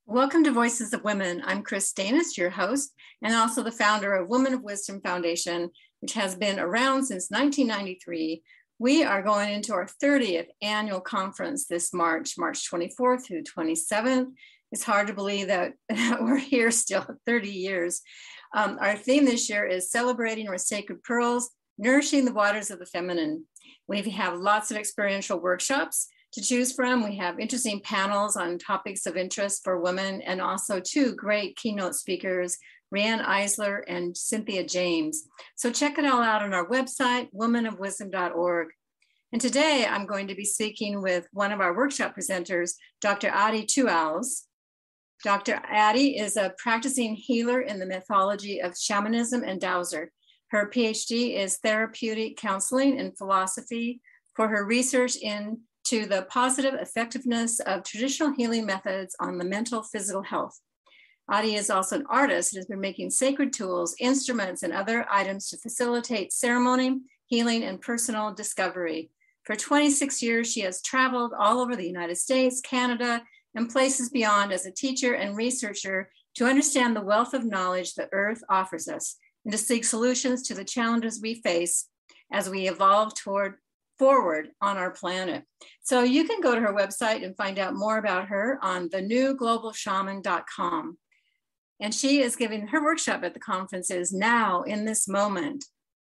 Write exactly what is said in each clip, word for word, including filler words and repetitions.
Welcome to Voices of Women. I'm Chris Stanis, your host, and also the founder of Women of Wisdom Foundation, which has been around since nineteen ninety-three. We are going into our thirtieth annual conference this March, March twenty-fourth through twenty-seventh. It's hard to believe that we're here still thirty years. Um, our theme this year is Celebrating Our Sacred Pearls, Nourishing the Waters of the Feminine. We have lots of experiential workshops to choose from. We have interesting panels on topics of interest for women, and also two great keynote speakers, Rianne Eisler and Cynthia James. So check it all out on our website, women of wisdom dot org. And today I'm going to be speaking with one of our workshop presenters, Doctor Adi Tuals. Doctor Adi is a practicing healer in the mythology of shamanism and Dowser. Her PhD is therapeutic counseling and philosophy for her research in to the positive effectiveness of traditional healing methods on the mental physical health. Adi is also an artist and has been making sacred tools, instruments, and other items to facilitate ceremony, healing, and personal discovery. For twenty-six years, she has traveled all over the United States, Canada, and places beyond as a teacher and researcher to understand the wealth of knowledge the earth offers us and to seek solutions to the challenges we face as we evolve toward forward on our planet. So you can go to her website and find out more about her on the new global shaman dot com. And she is giving her workshop at the conferences now in this moment.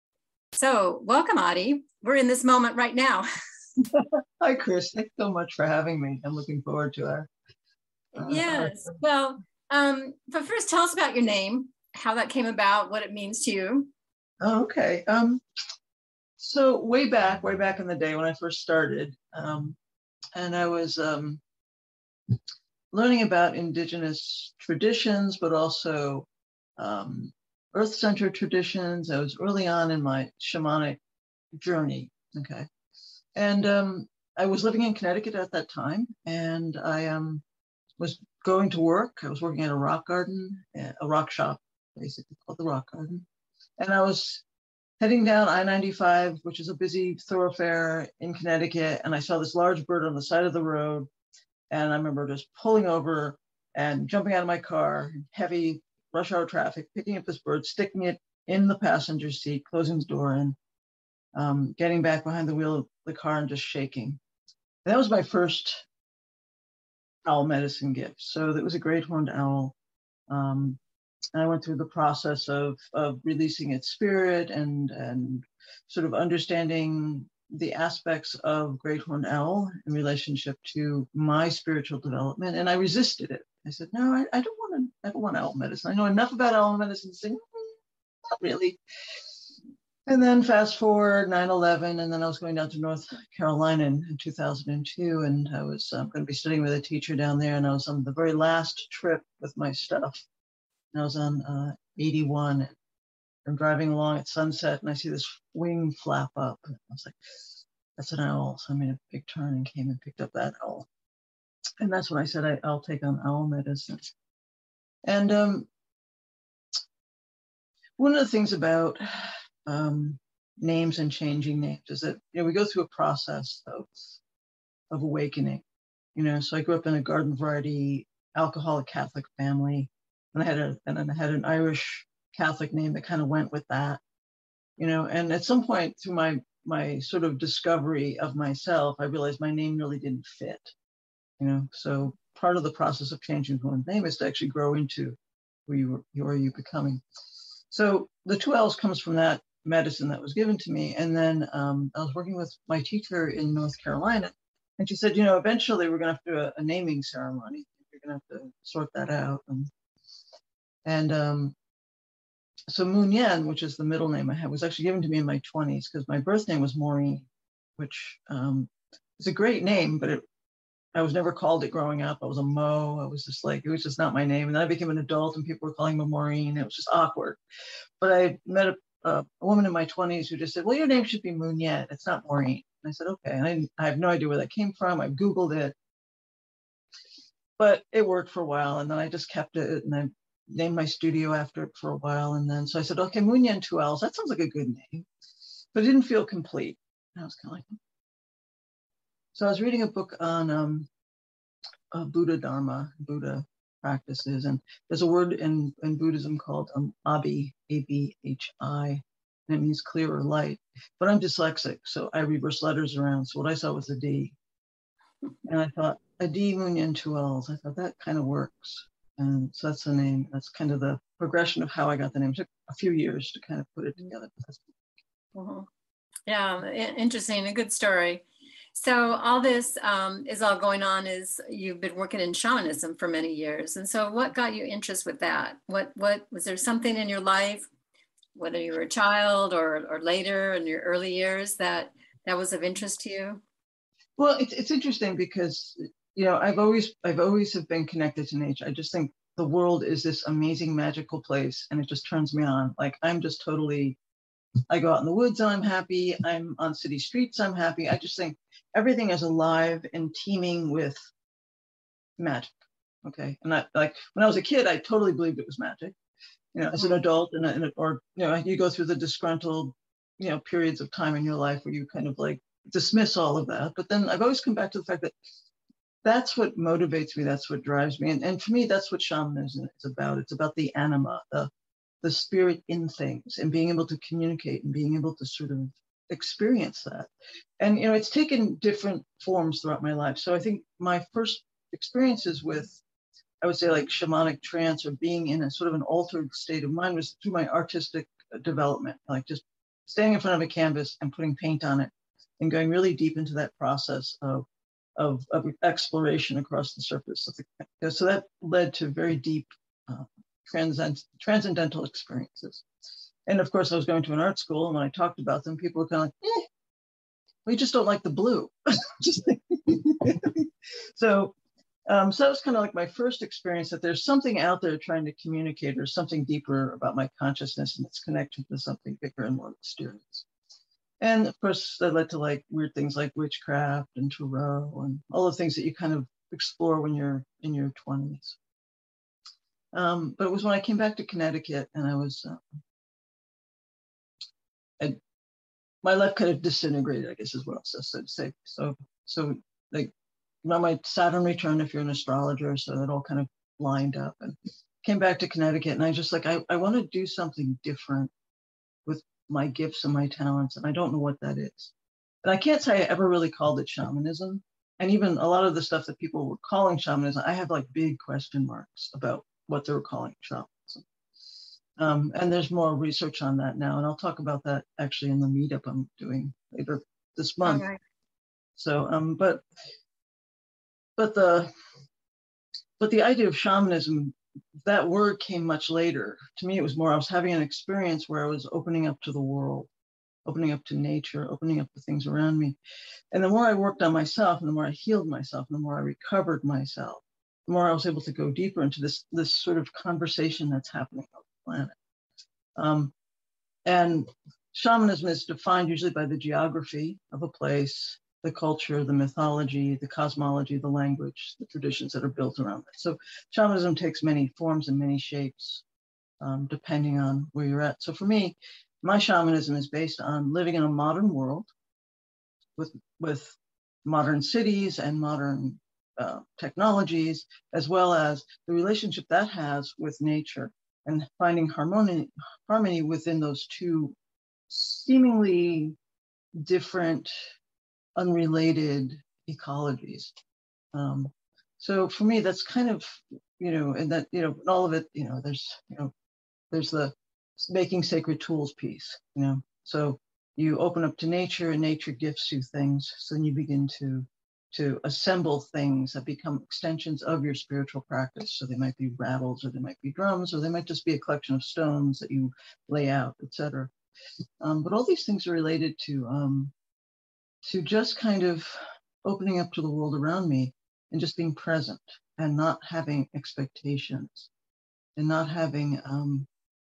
So welcome, Adi. We're in this moment right now. Hi, Chris. Thanks so much for having me. I'm looking forward to our. Uh, yes. Our... Well, um, but first tell us about your name, how that came about, what it means to you. Oh, okay. Um, So way back, way back in the day when I first started, um, and I was um, learning about indigenous traditions, but also um, earth-centered traditions. I was early on in my shamanic journey, okay? And um, I was living in Connecticut at that time, and I um, was going to work. I was working at a rock garden, a rock shop, basically called the Rock Garden. And I was heading down I ninety-five, which is a busy thoroughfare in Connecticut, and I saw this large bird on the side of the road, and I remember just pulling over and jumping out of my car, heavy rush hour traffic, picking up this bird, sticking it in the passenger seat, closing the door, and um, getting back behind the wheel of the car and just shaking. And that was my first owl medicine gift. So that was a great horned owl. Um, And I went through the process of, of releasing its spirit and, and sort of understanding the aspects of Great Horned Owl in relationship to my spiritual development. And I resisted it. I said, no, I, I don't want to, I don't want owl medicine. I know enough about owl medicine to say, not really. And then fast forward nine eleven, and then I was going down to North Carolina in, in two thousand two, and I was um, going to be studying with a teacher down there, and I was on the very last trip with my stuff. I was on uh, eighty-one. I'm driving along at sunset, and I see this wing flap up. And I was like, that's an owl. So I made a big turn and came and picked up that owl. And that's when I said, I, I'll take on owl medicine. And um, one of the things about um, names and changing names is that, you know, we go through a process of, of awakening. You know, so I grew up in a garden variety alcoholic Catholic family. And I had a and I had an Irish Catholic name that kind of went with that, you know. And at some point through my my sort of discovery of myself, I realized my name really didn't fit, you know. So part of the process of changing one's name is to actually grow into who you were, who are you becoming. So the two L's comes from that medicine that was given to me. And then um, I was working with my teacher in North Carolina, and she said, you know, eventually we're going to have to do a, a naming ceremony. You're going to have to sort that out. And And um, so Moon Yen, which is the middle name I had, was actually given to me in my twenties because my birth name was Maureen, which um, is a great name, but it, I was never called it growing up. I was a Mo. I was just like, it was just not my name. And then I became an adult and people were calling me Maureen. It was just awkward. But I met a, a, a woman in my twenties who just said, well, your name should be Moon Yen. It's not Maureen. And I said, okay. And I, I have no idea where that came from. I Googled it. But it worked for a while. And then I just kept it. And I named my studio after it for a while. And then, so I said, okay, Moon Yen two L's, that sounds like a good name, but it didn't feel complete. And I was kind of like, so I was reading a book on um, uh, Buddha Dharma, Buddha practices. And there's a word in, in Buddhism called um, Abhi, A B H I, and it means clear or light. But I'm dyslexic, so I reverse letters around. So what I saw was a D. And I thought, a D, Moon Yin, two L's. I thought that kind of works. And so that's the name. That's kind of the progression of how I got the name. It took a few years to kind of put it together. Mm-hmm. Yeah, interesting, a good story. So all this um, is all going on is you've been working in shamanism for many years. And so what got you interest with that? What, what was there something in your life, whether you were a child or, or later in your early years, that that was of interest to you? Well, it's, it's interesting because, you know, I've always, I've always have been connected to nature. I just think the world is this amazing, magical place, and it just turns me on. Like, I'm just totally, I go out in the woods and I'm happy. I'm on city streets, I'm happy. I just think everything is alive and teeming with magic. Okay. And I, like, when I was a kid, I totally believed it was magic. You know, as an adult, and, and or, you know, you go through the disgruntled, you know, periods of time in your life where you kind of like dismiss all of that. But then I've always come back to the fact that that's what motivates me. That's what drives me. And, and for me, that's what shamanism is about. It's about the anima, the, the spirit in things, and being able to communicate and being able to sort of experience that. And, you know, it's taken different forms throughout my life. So I think my first experiences with, I would say, like shamanic trance or being in a sort of an altered state of mind was through my artistic development, like just standing in front of a canvas and putting paint on it and going really deep into that process of, of, of exploration across the surface of the, so that led to very deep uh, transcend, transcendental experiences. And of course, I was going to an art school, and when I talked about them, people were kind of like, eh, we just don't like the blue. Just so, um, so that was kind of like my first experience that there's something out there trying to communicate, or something deeper about my consciousness, and it's connected to something bigger and more mysterious. And of course, that led to like weird things like witchcraft and tarot and all the things that you kind of explore when you're in your twenties. Um, but it was when I came back to Connecticut, and I was, uh, I, my life kind of disintegrated, I guess is what I was supposed to say. So, so like, now my Saturn return, if you're an astrologer, so that all kind of lined up, and came back to Connecticut, and I just like, I, I want to do something different with my gifts and my talents, and I don't know what that is. And I can't say I ever really called it shamanism. And even a lot of the stuff that people were calling shamanism, I have like big question marks about what they were calling shamanism. Um, and there's more research on that now, and I'll talk about that actually in the meetup I'm doing later this month. Okay. So, um, but but the but the idea of shamanism, that word came much later. To me, it was more, I was having an experience where I was opening up to the world, opening up to nature, opening up to things around me. And the more I worked on myself, and the more I healed myself, and the more I recovered myself, the more I was able to go deeper into this, this sort of conversation that's happening on the planet. Um, and shamanism is defined usually by the geography of a place, the culture, the mythology, the cosmology, the language, the traditions that are built around it. So shamanism takes many forms and many shapes, um, depending on where you're at. So for me, my shamanism is based on living in a modern world with, with modern cities and modern uh, technologies, as well as the relationship that has with nature, and finding harmony, harmony within those two seemingly different, unrelated ecologies. Um, so for me, that's kind of, you know, and that, you know, all of it, you know, there's, you know, there's the making sacred tools piece, you know, so you open up to nature, and nature gifts you things. So then you begin to, to assemble things that become extensions of your spiritual practice. So they might be rattles, or they might be drums, or they might just be a collection of stones that you lay out, et cetera. Um, but all these things are related to, um, to just kind of opening up to the world around me, and just being present, and not having expectations, and not having um,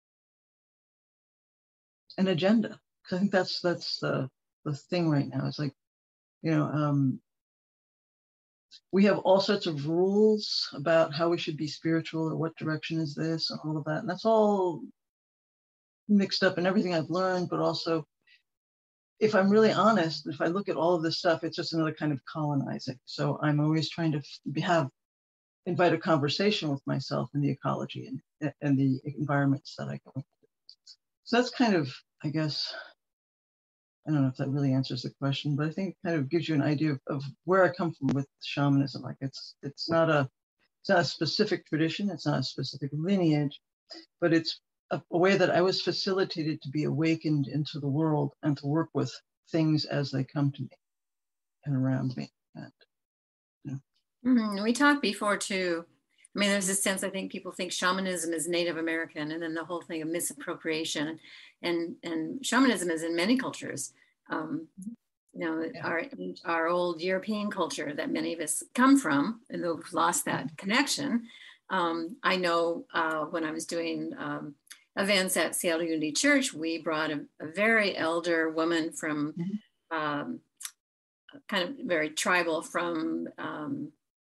an agenda. Because I think that's that's the, the thing right now. It's like, you know, um, we have all sorts of rules about how we should be spiritual, or what direction is this, and all of that. And that's all mixed up in everything I've learned, but also, if I'm really honest, if I look at all of this stuff, it's just another kind of colonizing. So I'm always trying to have invite a conversation with myself in the ecology and, and the environments that I go into. So that's kind of, I guess, I don't know if that really answers the question, but I think it kind of gives you an idea of, of where I come from with shamanism. Like it's it's not a it's not a specific tradition, it's not a specific lineage, but it's a, a way that I was facilitated to be awakened into the world and to work with things as they come to me and around me. And, you know. Mm-hmm. We talked before too. I mean, there's this sense, I think people think shamanism is Native American, and then the whole thing of misappropriation. And, and shamanism is in many cultures. Um, you know, yeah. our, our old European culture that many of us come from, and who've lost that connection. Um, I know uh, when I was doing um, events at Seattle Unity Church, we brought a, a very elder woman from, mm-hmm. um, kind of very tribal from um,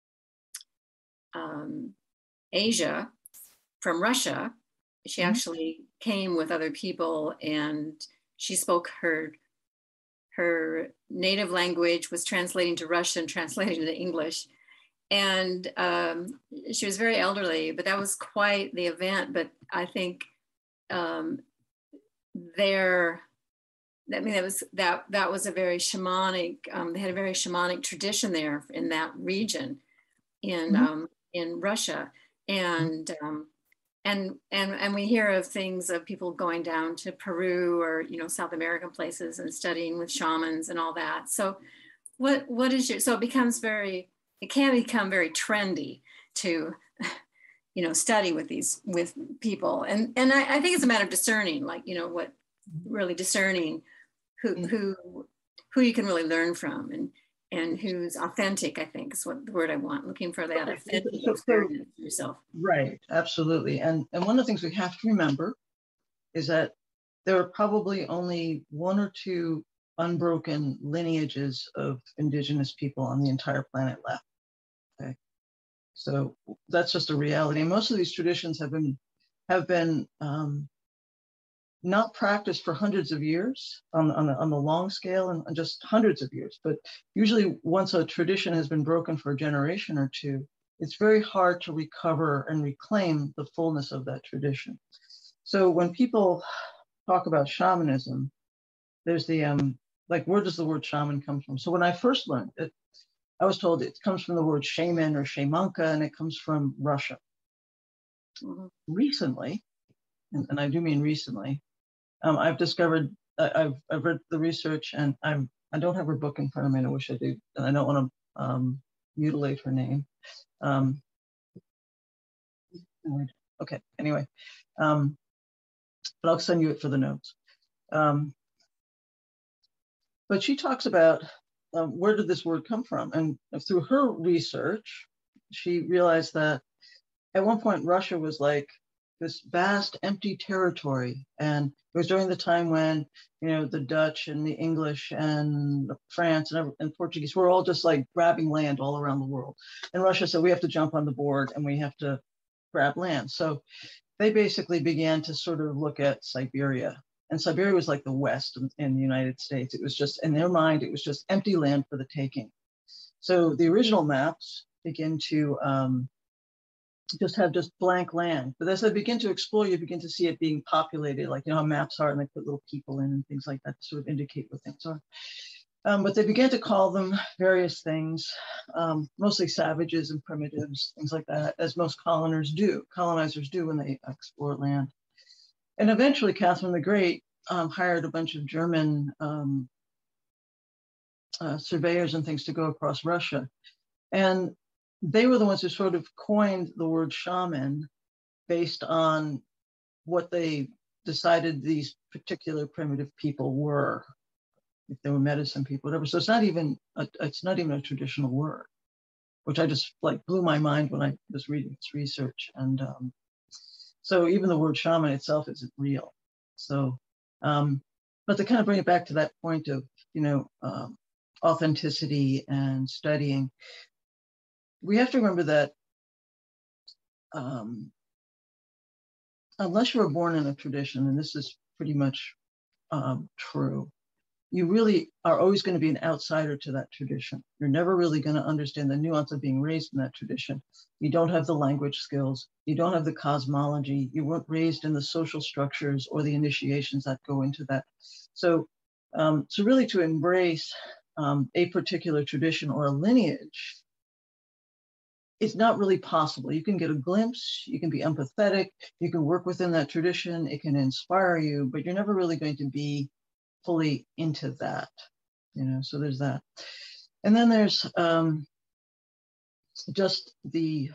um, Asia, from Russia. She mm-hmm. actually came with other people, and she spoke her her native language, was translating to Russian, translating to English. And um, she was very elderly, but that was quite the event. But I think um, there, I mean, that was that that was a very shamanic. Um, they had a very shamanic tradition there in that region, in mm-hmm. um, in Russia, and um, and and and we hear of things of people going down to Peru or you know South American places and studying with shamans and all that. So, what what is your? So it becomes very. It can become very trendy to, you know, study with these with people, and and I, I think it's a matter of discerning, like you know, what really discerning who who who you can really learn from, and and who's authentic. I think is what the word I want. Looking for that authentic experience yourself. Right, absolutely, and and one of the things we have to remember is that there are probably only one or two unbroken lineages of indigenous people on the entire planet left. Okay, so that's just a reality. And most of these traditions have been have been um, not practiced for hundreds of years on on the, on the long scale, and just hundreds of years. But usually, once a tradition has been broken for a generation or two, it's very hard to recover and reclaim the fullness of that tradition. So when people talk about shamanism, there's the um, like, where does the word shaman come from? So when I first learned it, I was told it comes from the word shaman or shamanka, and it comes from Russia. Mm-hmm. Recently, and, and I do mean recently, um, I've discovered, uh, I've I've read the research, and I'm I don't have her book in front of me, and I wish I did, and I don't want to um, mutilate her name. Um, okay, anyway, um, but I'll send you it for the notes. Um, But she talks about um, where did this word come from? And through her research, she realized that at one point Russia was like this vast empty territory. And it was during the time when, you know, the Dutch and the English and France and, and Portuguese were all just like grabbing land all around the world. And Russia said, we have to jump on the board and we have to grab land. So they basically began to sort of look at Siberia. And Siberia was like the West in, in the United States. It was just, in their mind, it was just empty land for the taking. So the original maps begin to um, just have just blank land. But as they begin to explore, you begin to see it being populated, like, you know, how maps are, and they put little people in and things like that to sort of indicate what things are. Um, but they began to call them various things, um, mostly savages and primitives, things like that, as most colonizers do, colonizers do when they explore land. And eventually, Catherine the Great um, hired a bunch of German um, uh, surveyors and things to go across Russia. And they were the ones who sort of coined the word shaman based on what they decided these particular primitive people were, if they were medicine people, whatever. So it's not even a, it's not even a traditional word, which I just like blew my mind when I was reading this research. And um, so even the word shaman itself isn't real. So, um, but to kind of bring it back to that point of, you know, um, authenticity and studying, we have to remember that um, unless you were born in a tradition, and this is pretty much um, true, you really are always going to be an outsider to that tradition. You're never really going to understand the nuance of being raised in that tradition. You don't have the language skills. You don't have the cosmology. You weren't raised in the social structures or the initiations that go into that. So, um, so really to embrace um, a particular tradition or a lineage, it's not really possible. You can get a glimpse, you can be empathetic, you can work within that tradition, it can inspire you, but you're never really going to be fully into that, you know, so there's that. And then there's um, just the,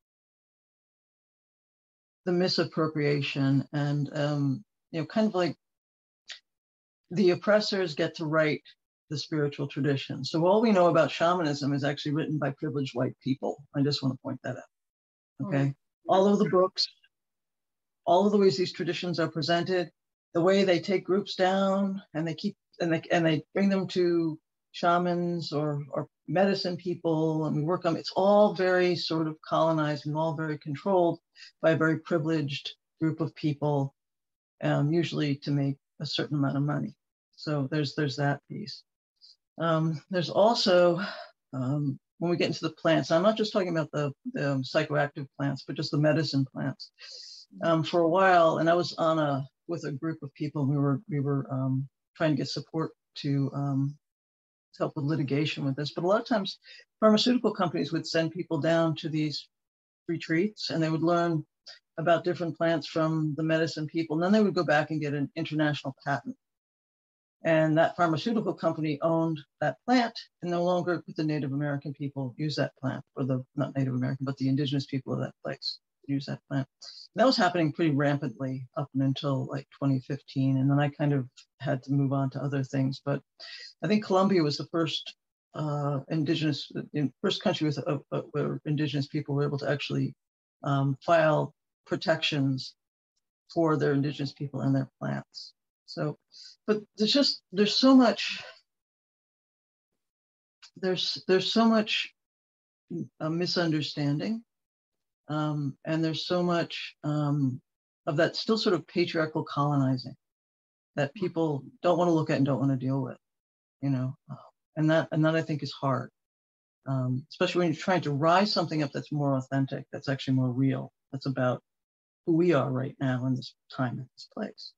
the misappropriation and, um, you know, kind of like the oppressors get to write the spiritual tradition. So all we know about shamanism is actually written by privileged white people. I just want to point that out, okay? Mm-hmm. All of the books, all of the ways these traditions are presented, the way they take groups down and they keep, and they, and they bring them to shamans or, or medicine people, and we work on, it's all very sort of colonized and all very controlled by a very privileged group of people, um, usually to make a certain amount of money. So there's, there's that piece. Um, there's also, um, when we get into the plants, I'm not just talking about the, the um, psychoactive plants, but just the medicine plants. Um, for a while, and I was on a, with a group of people, we were, we were um, trying to get support to, um, to help with litigation with this. But a lot of times pharmaceutical companies would send people down to these retreats and they would learn about different plants from the medicine people. And then they would go back and get an international patent. And that pharmaceutical company owned that plant, and no longer could the Native American people use that plant, or the, not Native American, but the indigenous people of that place use that plant. And that was happening pretty rampantly up until like twenty fifteen. And then I kind of had to move on to other things. But I think Colombia was the first uh, indigenous, first country with, uh, uh, where indigenous people were able to actually um, file protections for their indigenous people and their plants. So, but there's just, there's so much, there's, there's so much uh, misunderstanding. Um, and there's so much um, of that still sort of patriarchal colonizing that people don't want to look at and don't want to deal with, you know, uh, and that, and that I think is hard, um, especially when you're trying to rise something up that's more authentic, that's actually more real, that's about who we are right now in this time, in this place.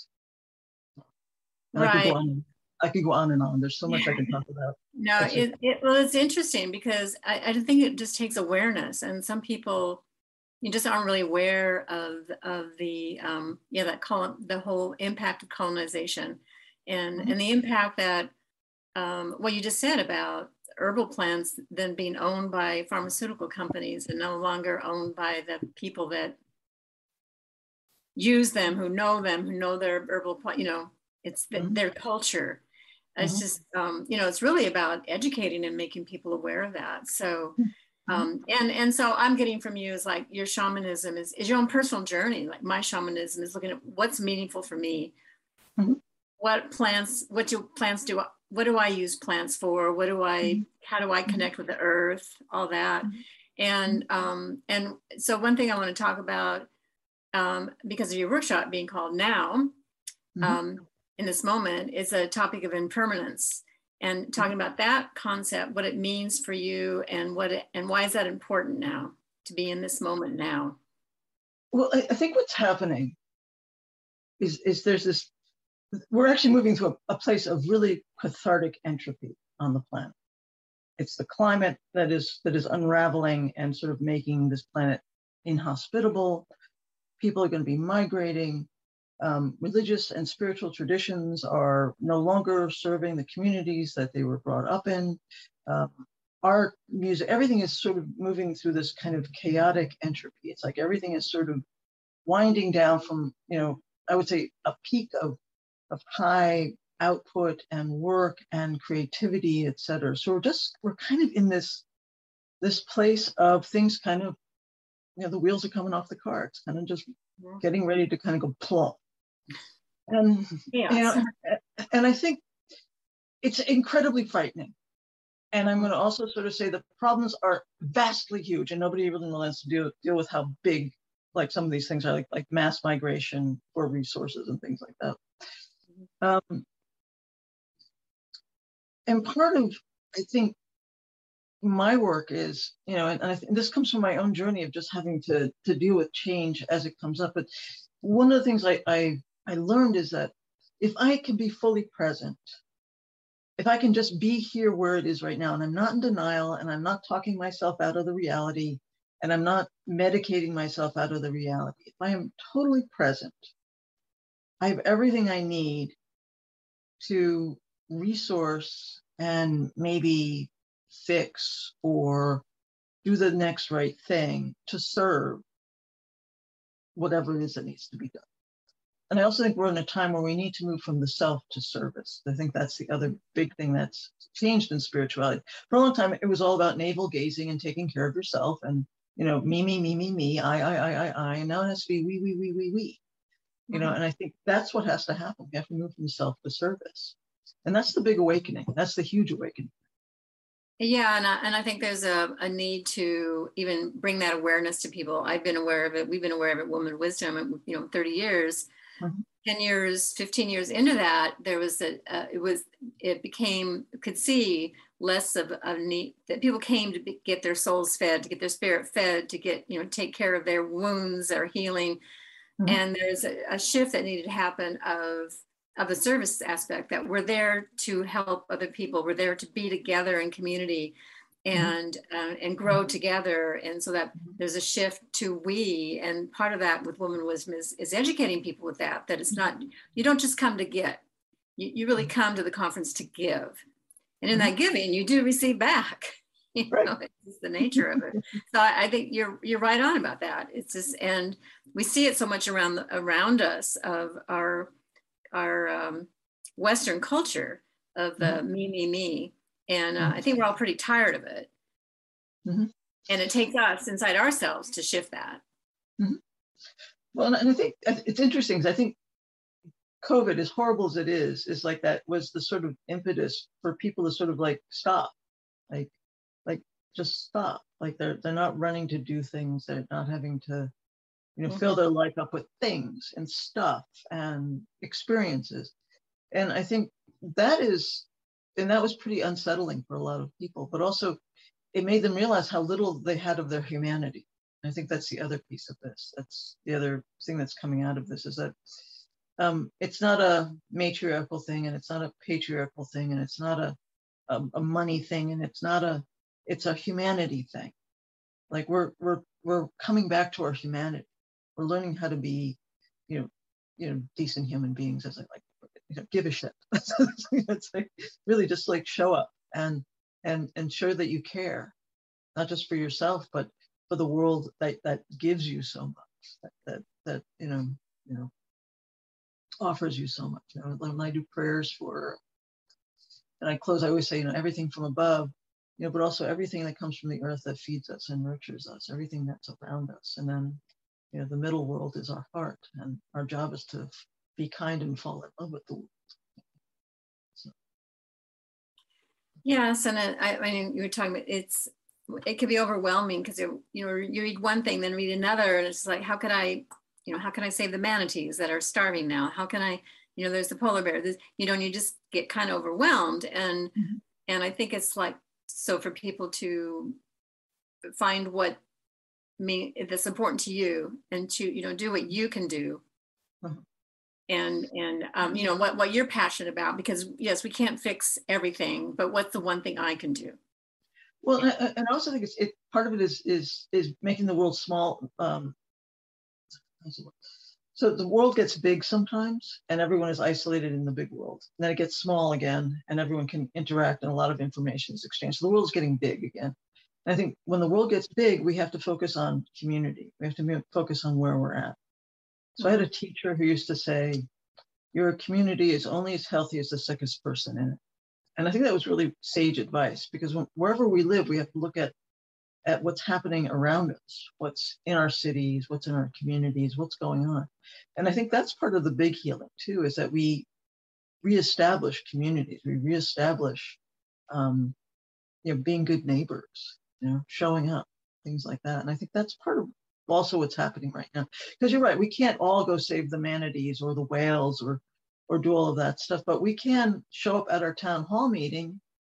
And right. I could go on. I could go on and on. There's so much I can talk about. No, it, it, well, it's interesting because I, I think it just takes awareness, and some people, you just aren't really aware of of the um, yeah that colon, the whole impact of colonization, and mm-hmm. and the impact that um, what you just said about herbal plants then being owned by pharmaceutical companies and no longer owned by the people that use them, who know them, who know their herbal, you know. It's the, mm-hmm. their culture. It's mm-hmm. just, um, you know, it's really about educating and making people aware of that. So, um, and and so I'm getting from you is like your shamanism is, is your own personal journey. Like my shamanism is looking at what's meaningful for me. Mm-hmm. What plants, what do plants do? What do I use plants for? What do I, mm-hmm. how do I connect with the earth? All that. Mm-hmm. And, um, and so one thing I want to talk about, um, because of your workshop being called Now, mm-hmm. um, in this moment, is a topic of impermanence, and talking about that concept, what it means for you, and what it, and why is that important now to be in this moment now? Well, I, I think what's happening is is there's this, we're actually moving to a, a place of really cathartic entropy on the planet. It's the climate that is that is unraveling and sort of making this planet inhospitable. People are going to be migrating. Um, religious and spiritual traditions are no longer serving the communities that they were brought up in. Um, art, music, everything is sort of moving through this kind of chaotic entropy. It's like everything is sort of winding down from, you know, I would say a peak of, of high output and work and creativity, et cetera. So we're just, we're kind of in this, this place of things kind of, you know, the wheels are coming off the car. It's kind of just getting ready to kind of go plump. And, yes. you know, and I think it's incredibly frightening. And I'm going to also sort of say the problems are vastly huge, and nobody really wants to deal, deal with how big, like some of these things are, like, like mass migration for resources and things like that. Um, and part of, I think, my work is, you know, and, and I think this comes from my own journey of just having to to deal with change as it comes up. But one of the things I I, I learned is that if I can be fully present, if I can just be here where it is right now, and I'm not in denial, and I'm not talking myself out of the reality, and I'm not medicating myself out of the reality, if I am totally present, I have everything I need to resource and maybe fix or do the next right thing to serve whatever it is that needs to be done. And I also think we're in a time where we need to move from the self to service. I think that's the other big thing that's changed in spirituality. For a long time, it was all about navel gazing and taking care of yourself and, you know, me, me, me, me, me, I, I, I, I, I, and now it has to be we, we, we, we, we, you know, and I think that's what has to happen. We have to move from self to service. And that's the big awakening. That's the huge awakening. Yeah, and I, and I think there's a, a need to even bring that awareness to people. I've been aware of it. We've been aware of it, Woman of Wisdom, you know, thirty years, mm-hmm. ten years, fifteen years into that, there was a, uh, it was, it became, could see less of a need that people came to be, get their souls fed, to get their spirit fed, to get, you know, take care of their wounds, their healing. Mm-hmm. And there's a, a shift that needed to happen of of the service aspect, that we're there to help other people. We're there to be together in community and mm-hmm. uh, and grow together. And so that there's a shift to we, and part of that with Woman Wisdom is, is educating people with that, that it's not, you don't just come to get, you, you really come to the conference to give. And in mm-hmm. that giving, you do receive back. You know, right. It's just the nature of it. So I, I think you're you're right on about that. It's just, and we see it so much around the, around us of our our um, Western culture of the mm-hmm. me, me, me. And uh, mm-hmm. I think we're all pretty tired of it. Mm-hmm. And it takes us inside ourselves to shift that. Mm-hmm. Well, and I think it's interesting because I think COVID, as horrible as it is, is like that was the sort of impetus for people to sort of like stop, like, like just stop. Like they're, they're not running to do things. They're not having to, you know, mm-hmm. fill their life up with things and stuff and experiences. And I think that is, and that was pretty unsettling for a lot of people, but also it made them realize how little they had of their humanity. And I think that's the other piece of this. That's the other thing that's coming out of this, is that um, it's not a matriarchal thing, and it's not a patriarchal thing, and it's not a, a, a money thing, and it's not a, it's a humanity thing. Like we're, we're, we're coming back to our humanity. We're learning how to be, you know, you know, decent human beings, as I like, you know, give a shit. It's like really just like show up and and and show that you care, not just for yourself, but for the world that that gives you so much, that that, that you know, you know, offers you so much. You know, when I do prayers for, and I close, I always say, you know, everything from above, you know, but also everything that comes from the earth that feeds us and nurtures us, everything that's around us, and then, you know, the middle world is our heart, and our job is to be kind and fall in love with the world. So. Yes, and I, I mean, you were talking about it's, it can be overwhelming because you know you read one thing, then read another, and it's like, how can I, you know, how can I save the manatees that are starving now? How can I, you know, there's the polar bear. There's, you know, and you just get kind of overwhelmed, and mm-hmm. and I think it's like, so for people to find what mean that's important to you, and to, you know, do what you can do, mm-hmm. and and um, you know what what you're passionate about, because yes, we can't fix everything, but what's the one thing I can do? Well, and I also think it's it part of it is is is making the world small. Um, so the world gets big sometimes, and everyone is isolated in the big world. And then it gets small again, and everyone can interact, and a lot of information is exchanged. So the world is getting big again. I think when the world gets big, we have to focus on community. We have to focus on where we're at. So I had a teacher who used to say, your community is only as healthy as the sickest person in it. And I think that was really sage advice, because when, wherever we live, we have to look at, at what's happening around us, what's in our cities, what's in our communities, what's going on. And I think that's part of the big healing too, is that we reestablish communities, we reestablish, um, you know, being good neighbors, you know, showing up, things like that. And I think that's part of also what's happening right now. Because you're right, we can't all go save the manatees or the whales or or do all of that stuff, but we can show up at our town hall meeting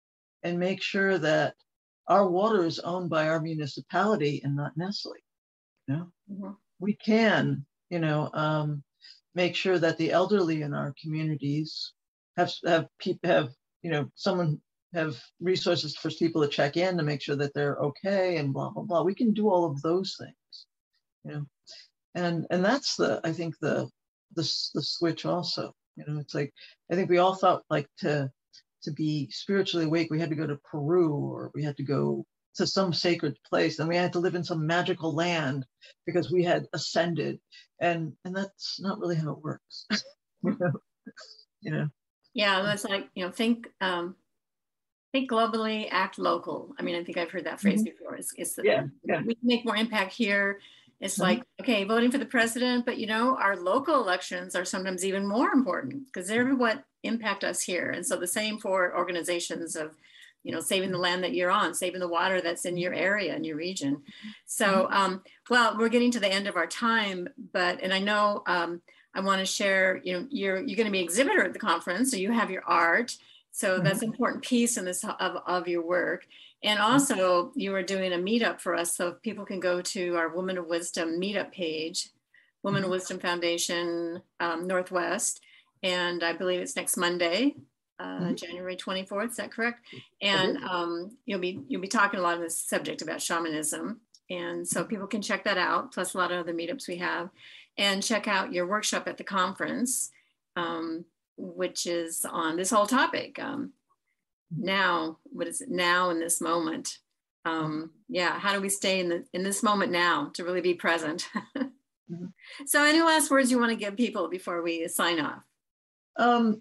and make sure that our water is owned by our municipality and not Nestle. You know, mm-hmm. we can, you know, um, make sure that the elderly in our communities have have people have, you know, someone have resources for people to check in to make sure that they're okay and blah blah blah. We can do all of those things, you know, and and that's the I think the the the switch also. You know, it's like I think we all thought like to to be spiritually awake, we had to go to Peru or we had to go to some sacred place, and we had to live in some magical land because we had ascended, and and that's not really how it works. you know, you know. Yeah, that's like, you know, think um, think globally, act local. I mean, I think I've heard that phrase mm-hmm. before. It's, it's the, yeah, yeah. we can make more impact here. It's mm-hmm. like, okay, voting for the president, but you know, our local elections are sometimes even more important because they're what impact us here. And so the same for organizations of, you know, saving the land that you're on, saving the water that's in your area, in your region. So, um, well, we're getting to the end of our time, but, and I know um, I want to share, you know, you're, you're going to be exhibitor at the conference, so you have your art. So that's an important piece in this of, of your work. And also you are doing a meetup for us. So if people can go to our Women of Wisdom meetup page, Women mm-hmm. of Wisdom Foundation um, Northwest. And I believe it's next Monday, uh, mm-hmm. January twenty-fourth, is that correct? And um, you'll be you'll be talking a lot of this subject about shamanism. And so people can check that out, plus a lot of other meetups we have. And check out your workshop at the conference, um, which is on this whole topic. Um, now, what is it now in this moment? Um, yeah, how do we stay in the in this moment now to really be present? mm-hmm. So any last words you want to give people before we sign off? Um,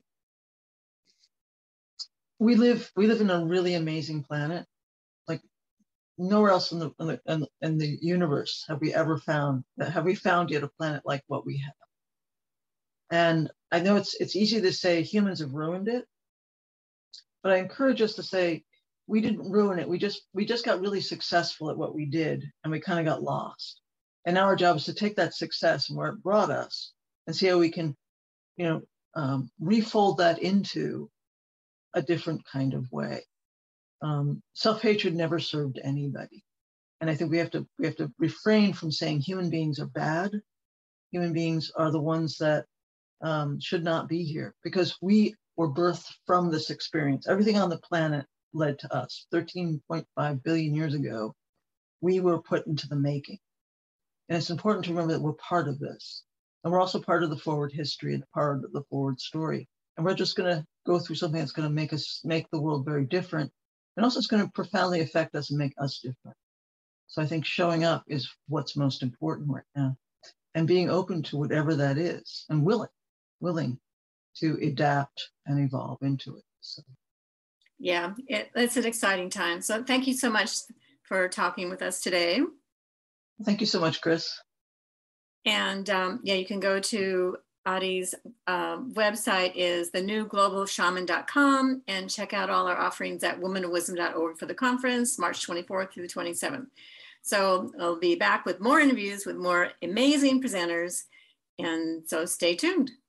we live we live in a really amazing planet. Like nowhere else in the in the, in, in the universe have we ever found have we found yet a planet like what we have. And I know it's it's easy to say humans have ruined it, but I encourage us to say we didn't ruin it. We just we just got really successful at what we did, and we kind of got lost. And now our job is to take that success and where it brought us, and see how we can, you know, um, refold that into a different kind of way. Um, self-hatred never served anybody, and I think we have to we have to refrain from saying human beings are bad. Human beings are the ones that um, should not be here because we were birthed from this experience. Everything on the planet led to us. thirteen point five billion years ago, we were put into the making. And it's important to remember that we're part of this. And we're also part of the forward history and part of the forward story. And we're just going to go through something that's going to make us, make the world very different. And also it's going to profoundly affect us and make us different. So I think showing up is what's most important right now. And being open to whatever that is and willing, willing to adapt and evolve into it. So. Yeah, it, it's an exciting time. So thank you so much for talking with us today. Thank you so much, Chris. And um, yeah, you can go to Adi's uh, website is the new global shaman dot com and check out all our offerings at women of wisdom dot org for the conference, March twenty-fourth through the twenty-seventh. So I'll be back with more interviews with more amazing presenters. And so stay tuned.